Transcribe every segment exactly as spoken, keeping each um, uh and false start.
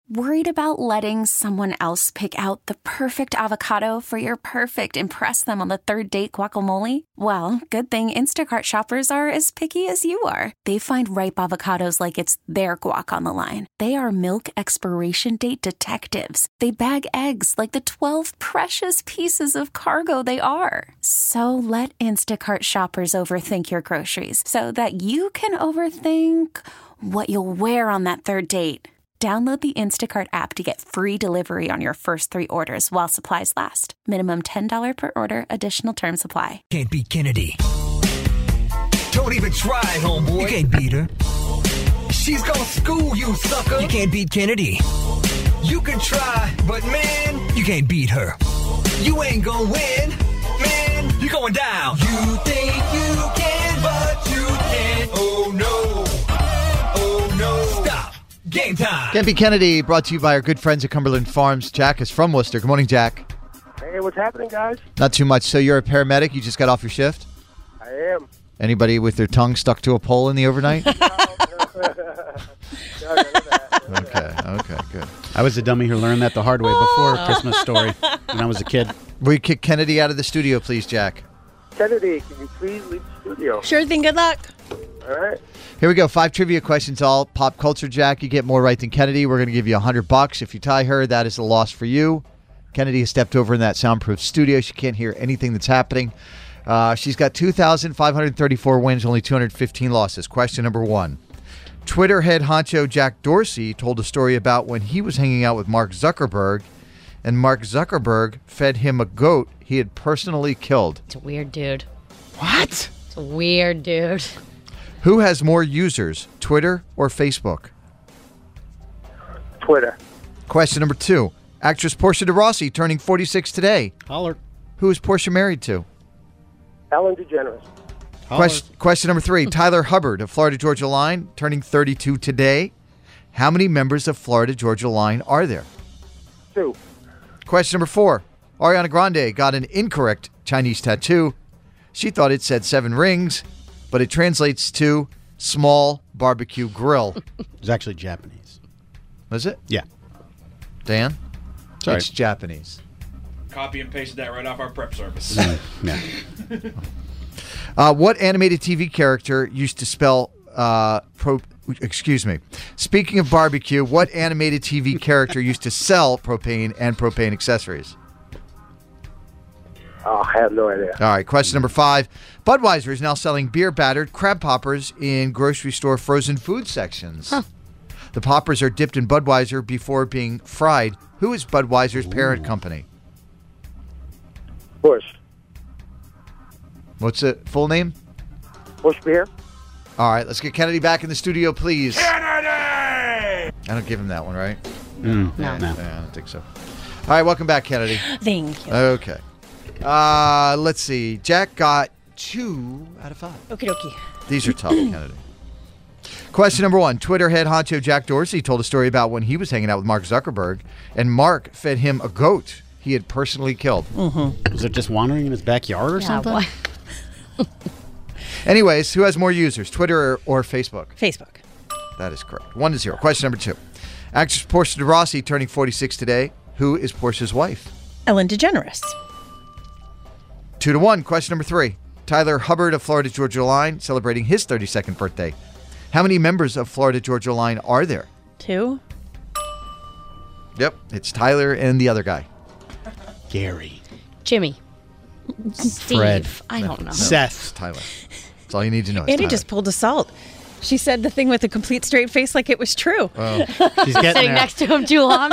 Worried about letting someone else pick out the perfect avocado for your perfect impress them on the third date guacamole? Well, good thing Instacart shoppers are as picky as you are. They find ripe avocados like it's their guac on the line. They are milk expiration date detectives. They bag eggs like the twelve precious pieces of cargo they are. So let Instacart shoppers overthink your groceries so that you can overthink what you'll wear on that third date. Download the Instacart app to get free delivery on your first three orders while supplies last. Minimum ten dollars per order. Additional terms apply. Can't beat Kennedy. Don't even try, homeboy. You can't beat her. She's gonna school you, sucker. You can't beat Kennedy. You can try, but man, you can't beat her. You ain't gonna win, man. You're going down. You think you can, but you can't. Oh no. Oh no. Stop. Game time. Can't Beat Kennedy, brought to you by our good friends at Cumberland Farms. Jack is from Worcester. Good morning, Jack. Hey, what's happening, guys? Not too much. So you're a paramedic? You just got off your shift? I am. Anybody with their tongue stuck to a pole in the overnight? No, no. No, none of that. None of Okay, that. okay, good. I was the dummy who learned that the hard way before A Christmas Story when I was a kid. Will you kick Kennedy out of the studio, please, Jack? Kennedy, can you please leave the studio? Sure thing. Good luck. All right. Here we go. Five trivia questions, all pop culture, Jack. You get more right than Kennedy. We're going to give you a hundred bucks. If you tie her, that is a loss for you. Kennedy has stepped over in that soundproof studio. She can't hear anything that's happening. Uh, she's got two thousand five hundred thirty-four wins, only two hundred fifteen losses. Question number one. Twitter head honcho Jack Dorsey told a story about when he was hanging out with Mark Zuckerberg, and Mark Zuckerberg fed him a goat he had personally killed. It's a weird dude. What? It's a weird dude. Who has more users, Twitter or Facebook? Twitter. Question number two. Actress Portia de Rossi turning forty-six today. Holler. Who is Portia married to? Ellen DeGeneres. Holler. Question, question number three. Tyler Hubbard of Florida Georgia Line turning thirty-two today. How many members of Florida Georgia Line are there? Two. Question number four. Ariana Grande got an incorrect Chinese tattoo. She thought it said seven rings, but it translates to small barbecue grill. It's actually Japanese. Was it? Yeah. Dan? Sorry. It's Japanese. Copy and pasted that right off our prep service. Yeah. Uh, what animated T V character used to spell uh, pro? Excuse me. Speaking of barbecue, what animated T V character used to sell propane and propane accessories? Oh, I have no idea. All right. Question number five. Budweiser is now selling beer battered crab poppers in grocery store frozen food sections. Huh. The poppers are dipped in Budweiser before being fried. Who is Budweiser's parent company? Bush. What's the full name? Bush beer. All right. Let's get Kennedy back in the studio, please. Kennedy! I don't give him that one, right? Mm, No. no. Yeah, I don't think so. All right. Welcome back, Kennedy. Thank you. Okay. Uh, let's see. Jack got two out of five. Okie dokie. These are tough, Kennedy. Question number one. Twitter head honcho Jack Dorsey told a story about when he was hanging out with Mark Zuckerberg, and Mark fed him a goat he had personally killed. Was it just wandering in his backyard or Yeah, something? what? Anyways, who has more users, Twitter or, or Facebook? Facebook. That is correct. One to zero. Question number two. Actress Portia de Rossi turning forty-six today. Who is Portia's wife? Ellen DeGeneres. Two to one. Question number three. Tyler Hubbard of Florida Georgia Line celebrating his thirty-second birthday. How many members of Florida Georgia Line are there? Two. Yep, it's Tyler and the other guy. Gary. Jimmy. Steve. Fred. I don't know. It's Seth. Tyler. That's all you need to know. It's Andy Tyler. just pulled a salt. She said the thing with a complete straight face like it was true. Oh. She's getting Sitting there. next to him too long.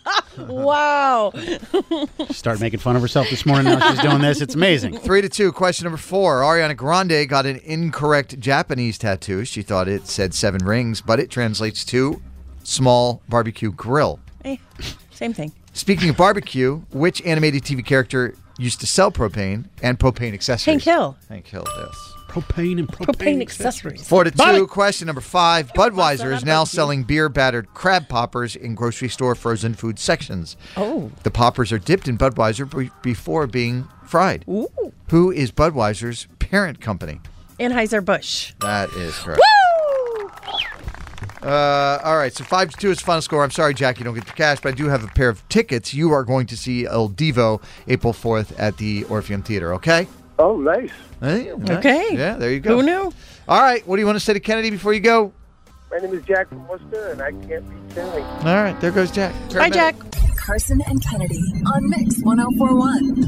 Wow. Start making fun of herself this morning. Now she's doing this. It's amazing. Three to two. Question number four. Ariana Grande got an incorrect Japanese tattoo. She thought it said seven rings, but it translates to small barbecue grill. Hey, same thing. Speaking of barbecue, which animated T V character used to sell propane and propane accessories? Hank Hill. Hank Hill, yes. Propane and propane, Propane accessories. Four to two. Bobby. Question number five. Budweiser is now selling beer battered crab poppers in grocery store frozen food sections. Oh. The poppers are dipped in Budweiser be- before being fried. Ooh. Who is Budweiser's parent company? Anheuser-Busch. That is correct. Woo! Uh, all right, so five to two is the final score. I'm sorry, Jack, you don't get the cash, but I do have a pair of tickets. You are going to see El Divo April fourth at the Orpheum Theater, okay? Oh, nice. Hey, nice. Okay. Yeah, there you go. Who knew? All right, what do you want to say to Kennedy before you go? My name is Jack from Worcester, and I can't beat Kennedy. All right, there goes Jack. Bye, Jack. Carson and Kennedy on Mix one oh four one.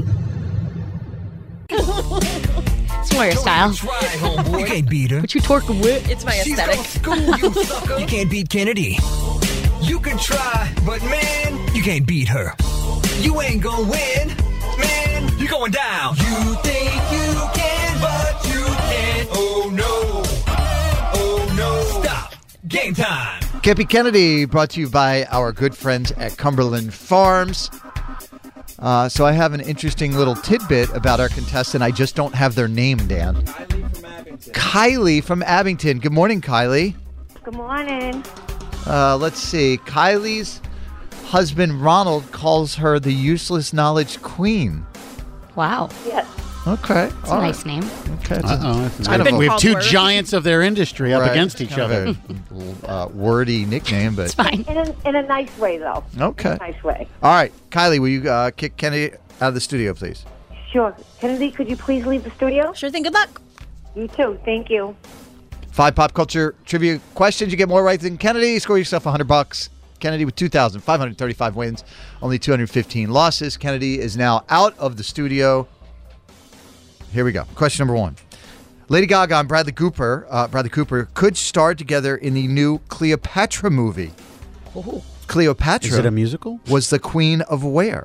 It's more your style. Try, homeboy. You can't beat her. But you torque with. It's my She's aesthetic. gonna school you, sucker. You can't beat Kennedy. You can try, but man, you can't beat her. You ain't gonna win, man. You're going down. You think you can, but you can't. Oh no. Oh no. Stop. Game time. Can't Beat Kennedy, brought to you by our good friends at Cumberland Farms. Uh, so I have an interesting little tidbit about our contestant. I just don't have their name, Dan. Kylie from Abington. Kylie from Abington. Good morning, Kylie. Good morning. Uh, let's see. Kylie's husband, Ronald, calls her the useless knowledge queen. Wow. Yes. Okay. It's a nice name. Okay. It's a- Uh-oh. it's kind of a- We have called two words. giants of their industry up right, against each kind other. of a little, uh, wordy nickname, but It's fine. In a, in a nice way, though. okay. In a nice way. All right, Kylie, will you uh, kick Kennedy out of the studio, please? Sure. Kennedy, could you please leave the studio? Sure thing. Good luck. You too. Thank you. Five pop culture trivia questions. You get more right than Kennedy. Score yourself one hundred bucks. Kennedy with two thousand five hundred thirty-five wins, only two hundred fifteen losses. Kennedy is now out of the studio. Here we go. Question number one. Lady Gaga and Bradley Cooper, uh, Bradley Cooper could star together in the new Cleopatra movie. Oh. Cleopatra Is it a musical? was the queen of where?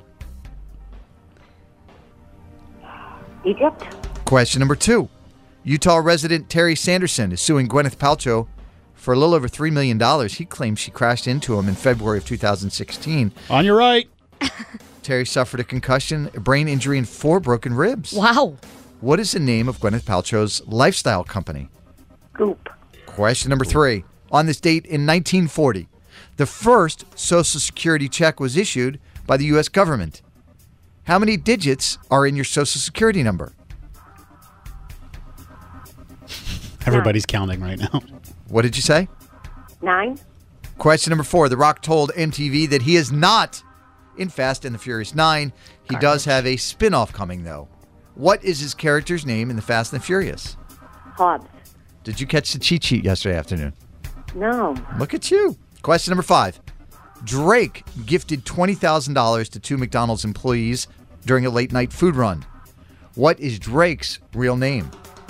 Egypt? Question number two. Utah resident Terry Sanderson is suing Gwyneth Paltrow for a little over three million dollars. He claims she crashed into him in February of two thousand sixteen. On your right. Terry suffered a concussion, a brain injury, and four broken ribs. Wow. What is the name of Gwyneth Paltrow's lifestyle company? Goop. Question number three. On this date in nineteen forty, the first Social Security check was issued by the U S government. How many digits are in your Social Security number? Everybody's counting right now. What did you say? Nine? Question number four. The Rock told M T V that he is not in Fast and the Furious nine. He does have a spin-off coming, though. What is his character's name in the Fast and the Furious? Hobbs. Did you catch the cheat sheet yesterday afternoon? No. Look at you. Question number five. Drake gifted twenty thousand dollars to two McDonald's employees during a late-night food run. What is Drake's real name?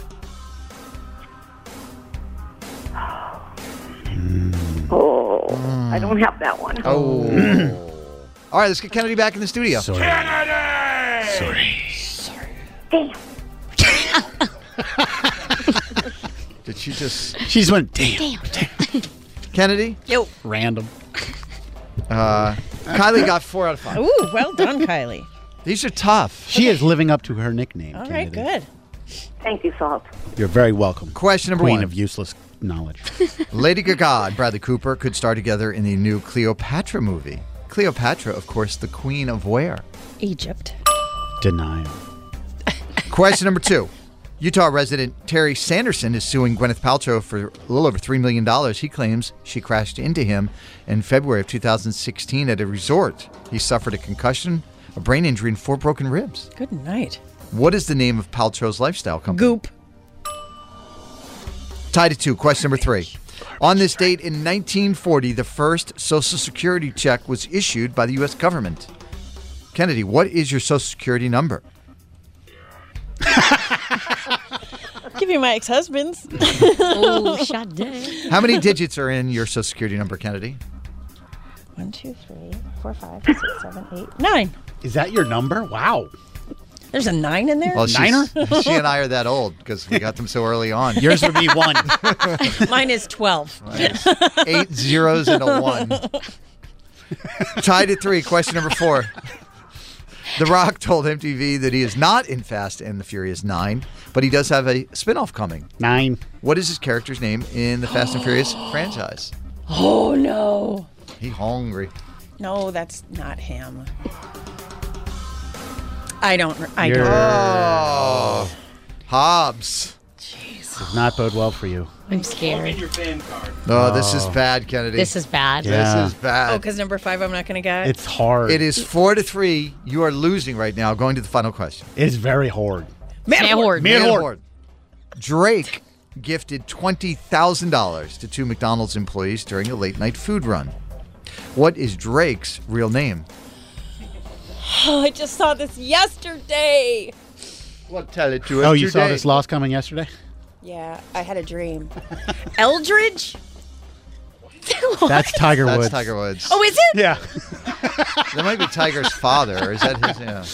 Oh, I don't have that one. Oh. All right, let's get Kennedy back in the studio. Sorry. Sorry. Damn. Did she just... She just went, damn. Kennedy? Yo. Random. Uh, Kylie got four out of five. Ooh, well done, Kylie. These are tough. She is living up to her nickname. All right, Kennedy. good. Thank you, Salt. You're very welcome. Question number Queen one. of useless knowledge. Lady Gaga and Bradley Cooper could star together in the new Cleopatra movie. Cleopatra, of course, the queen of where? Egypt. Denial. Question number two. Utah resident Terry Sanderson is suing Gwyneth Paltrow for a little over three million dollars. He claims she crashed into him in February of two thousand sixteen at a resort. He suffered a concussion, a brain injury, and four broken ribs. Good night. What is the name of Paltrow's lifestyle company? Goop. Tied at two. Question number three. On this date in nineteen forty, the first Social Security check was issued by the U S government. Kennedy, what is your Social Security number? Give you my ex-husband's. Oh, shot dead. How many digits are in your Social Security number, Kennedy? One, two, three, four, five, six, seven, eight, nine. Is that your number? Wow. There's a nine in there? Well, she's- Niner? She and I are that old because we got them so early on. Yours would be one. Mine is twelve. Eight zeros and a one. Tied at three. Question number four. The Rock told M T V that he is not in Fast and the Furious nine, but he does have a spinoff coming. Nine. What is his character's name in the Fast and Furious franchise? Oh, no. He hungry. No, that's not him. I don't. I You're- don't. Oh, Hobbs. Jeez. Does not bode well for you. I'm Get scared. your fan card. Oh, this is bad, Kennedy. This is bad. Yeah. This is bad. Oh, because number five I'm not going to get? It's hard. It is four to three. You are losing right now. Going to the final question. It's very hard. Man, Man Horde. Man Man Horde. Horde. Drake gifted twenty thousand dollars to two McDonald's employees during a late night food run. What is Drake's real name? Oh, I just saw this yesterday. Well, tell it to us Oh, you saw today. this loss coming yesterday? Yeah, I had a dream. Eldridge? That's Tiger That's Woods. Tiger Woods. Oh, is it? Yeah. That might be Tiger's father. Or is that his? Yeah.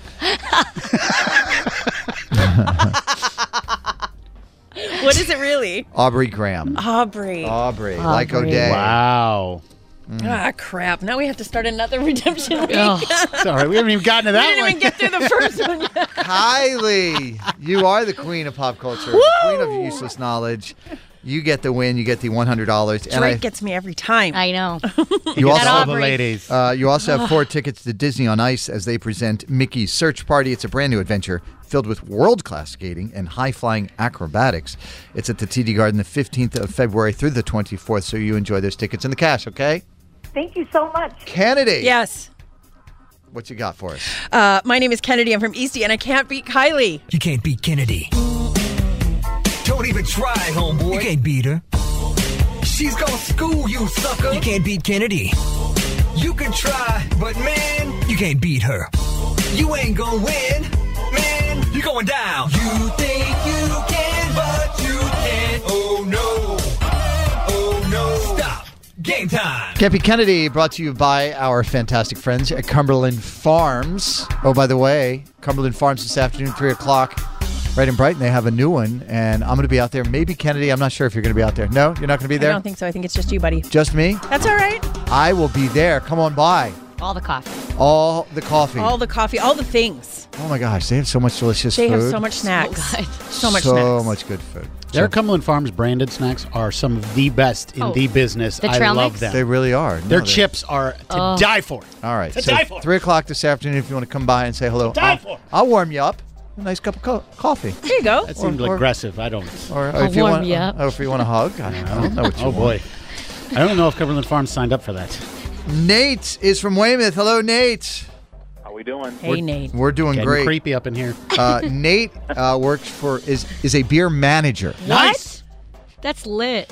What is it really? Aubrey Graham. Aubrey. Aubrey. Like Aubrey. O'Day. Wow. Ah, crap. Now we have to start another redemption week. Oh. Sorry, we haven't even gotten to that We didn't one. even get through the first one yet. Kylie, you are the queen of pop culture, the queen of useless knowledge. You get the win. You get the one hundred dollars. Drake And I, gets me every time. I know. you That also All the Aubrey. ladies. uh, you also have four tickets to Disney on Ice as they present Mickey's Search Party. It's a brand new adventure filled with world-class skating and high-flying acrobatics. It's at the T D Garden the fifteenth of February through the twenty-fourth, so you enjoy those tickets and the cash, okay? Thank you so much. Kennedy. Yes. What you got for us? Uh, my name is Kennedy. I'm from Eastie, and I can't beat Kylie. You can't beat Kennedy. Don't even try, homeboy. You can't beat her. She's gonna school you, sucker. You can't beat Kennedy. You can try, but man, You can't beat her. you ain't gonna win. Man, you're going down. You think you can, but you can't. Oh no. Oh no. Stop. Game time. Cappy Kennedy brought to you by our fantastic friends at Cumberland Farms. Oh, by the way, Cumberland Farms this afternoon, three o'clock, right in Brighton. They have a new one, and I'm going to be out there. Maybe Kennedy. I'm not sure if you're going to be out there. No, you're not going to be I there? don't think so. I think it's just you, buddy. Just me? That's all right. I will be there. Come on by. All the coffee. All the coffee. All the coffee, all the things. Oh, my gosh. They have so much delicious They food. have so much snacks. good. So much So snacks. much good food. Their So- Cumberland Farms branded snacks are some of the best in Oh, the business. the I trail love mix? them. They really are. No, Their they- chips are to Oh. die for. All right. To So die for. three o'clock this afternoon if you want to come by and say hello. die I'll, for. I'll warm you up. A nice cup of co- coffee. There you go. That seemed or- aggressive. I don't. Or, or I'll if you warm want, you up. or if you want a hug. I don't, I don't know what you Oh want. boy. I don't know if Cumberland Farms signed up for that. Nate is from Weymouth. Hello, Nate. How we doing? Hey, we're, Nate. We're doing Getting great. creepy up in here. Uh, Nate uh, works for is is a beer manager. Nice. That's lit.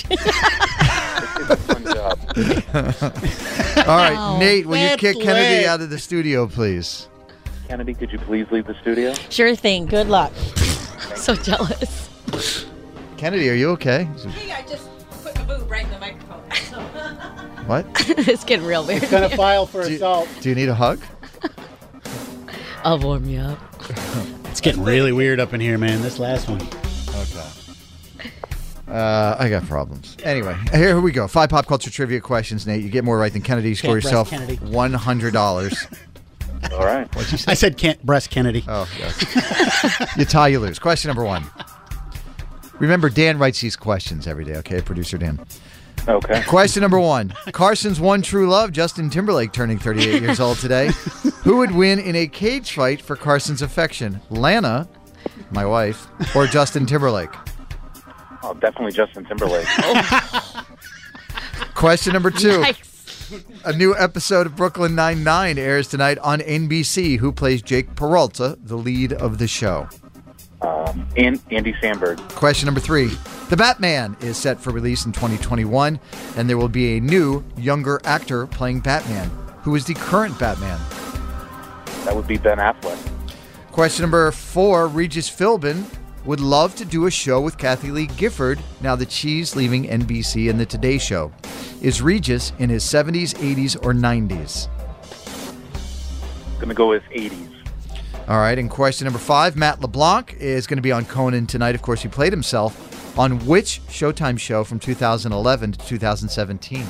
Fun job. All right, Wow. Nate, will you That's kick Kennedy lit. out of the studio, please? Kennedy, could you please leave the studio? Sure thing. Good luck. So jealous. Kennedy, are you okay? Hey, I just put my boob right in the microphone. What? It's getting real weird. Gonna file for Do you- assault. Do you need a hug? I'll warm you up. It's getting really weird up in here, man. This last one. Okay. Uh, I got problems. Anyway, here we go. Five pop culture trivia questions, Nate. You get more right than Kennedy. You score Can't breast yourself Kennedy. one hundred dollars. All right. What'd you say? I said can't breast Kennedy. Oh, yes. You tie, you lose. Question number one. Remember, Dan writes these questions every day, okay? Producer Dan. Okay. Question number one. Carson's one true love, Justin Timberlake, turning thirty-eight years old today. Who would win in a cage fight for Carson's affection? Lana, my wife, or Justin Timberlake? Oh, definitely Justin Timberlake. Question number two. Nice. A new episode of Brooklyn Nine-Nine airs tonight on N B C. Who plays Jake Peralta, the lead of the show? Um, and Andy Samberg. Question number three. The Batman is set for release in twenty twenty-one, and there will be a new, younger actor playing Batman. Who is the current Batman? That would be Ben Affleck. Question number four. Regis Philbin would love to do a show with Kathy Lee Gifford now that she's leaving N B C and the Today Show. Is Regis in his seventies, eighties, or nineties? Gonna go with eighties. All right, and question number five. Matt LeBlanc is going to be on Conan tonight. Of course, he played himself on which Showtime show from two thousand eleven to two thousand seventeen?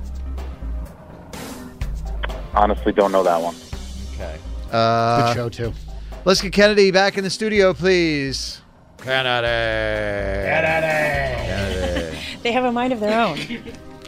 Honestly, don't know that one. Okay. Uh, Good show, too. Let's get Kennedy back in the studio, please. Kennedy. Kennedy. They have a mind of their own. You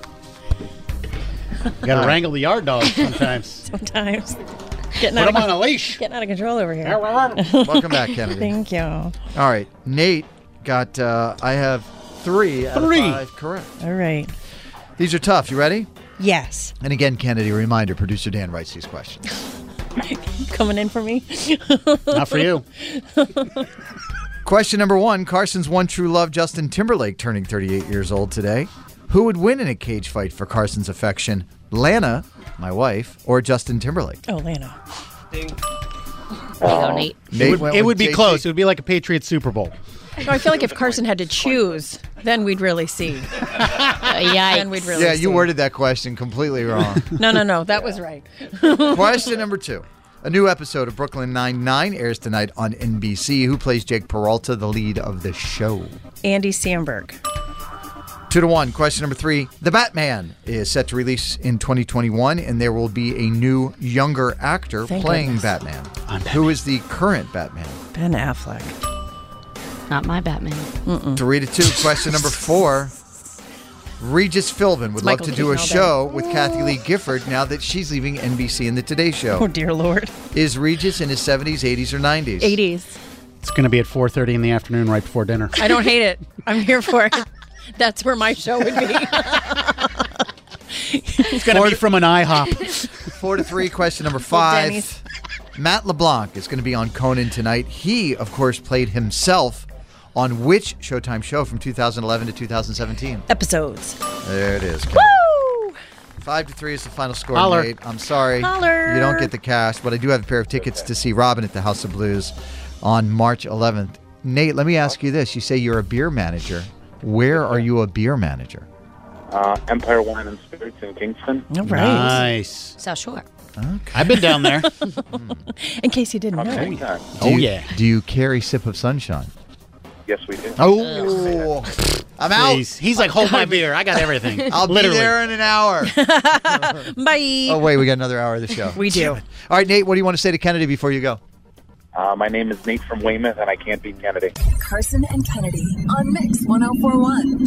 gotta wrangle the yard dogs sometimes. Sometimes. Getting Put out, them of, on a leash. getting out of control over here. Welcome back, Kennedy. Thank you. All right, Nate Got, uh, I have three out Three. of five correct. All right. These are tough. You ready? Yes. And again, Kennedy, a reminder, producer Dan writes these questions. Coming in for me? Not for you. Question number one, Carson's one true love, Justin Timberlake, turning thirty-eight years old today. Who would win in a cage fight for Carson's affection? Lana, my wife, or Justin Timberlake? Oh, Lana. There you go, Nate. Nate It would, went it with would be J C. close. It would be like a Patriots Super Bowl. No, I feel like if Carson had to choose, then we'd really see. Uh, yeah. Then we'd really Yeah, see. you worded that question completely wrong. No, no, no. That was right. Question number two. A new episode of Brooklyn Nine-Nine airs tonight on N B C. Who plays Jake Peralta, the lead of the show? Andy Samberg. Two to one. Question number three. The Batman is set to release in twenty twenty-one, and there will be a new, younger actor Thank playing goodness. Batman. I'm Batman. Who is the current Batman? Ben Affleck. Not my Batman. Three to two. Question number four. Regis Philbin would love Michael to do a Keaton all day. show with Kathy Lee Gifford now that she's leaving N B C and the Today Show. Oh, dear Lord. Is Regis in his seventies, eighties, or nineties? eighties. It's going to be at four thirty in the afternoon right before dinner. I don't hate it. I'm here for it. That's where my show would be. It's going to be from an IHOP. Four to three. Question number Denny's. five. Matt LeBlanc is going to be on Conan tonight. He, of course, played himself on which Showtime show from two thousand eleven to two thousand seventeen? Episodes. There it is. Woo! Five to three is the final score, Holler. Nate. I'm sorry. Holler. You don't get the cash, but I do have a pair of tickets to see Robin at the House of Blues on March eleventh. Nate, let me ask you this. You say you're a beer manager. Where are you a beer manager? Uh, Empire Wine and Spirits in Kingston. All right. Nice. South Shore. I've been down there. In case you didn't know. Okay. Do Oh, you- yeah. Do you carry Sip of Sunshine? Yes, we do. Oh, I'm out. Please. He's like, hold my beer. I got everything. I'll Literally. be there in an hour. Bye. Oh, wait, we got another hour of the show. We do. All right, Nate, what do you want to say to Kennedy before you go? Uh, my name is Nate from Weymouth, and I can't beat Kennedy. Carson and Kennedy on Mix one oh four one.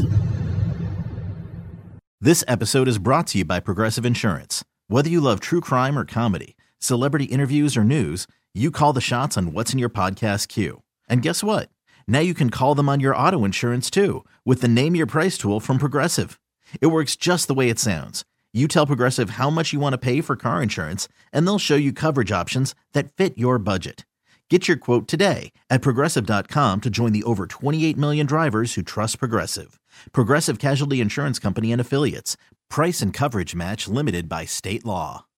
This episode is brought to you by Progressive Insurance. Whether you love true crime or comedy, celebrity interviews or news, you call the shots on what's in your podcast queue. And guess what? Now you can call them on your auto insurance too with the Name Your Price tool from Progressive. It works just the way it sounds. You tell Progressive how much you want to pay for car insurance, and they'll show you coverage options that fit your budget. Get your quote today at Progressive dot com to join the over twenty-eight million drivers who trust Progressive. Progressive Casualty Insurance Company and Affiliates. Price and coverage match limited by state law.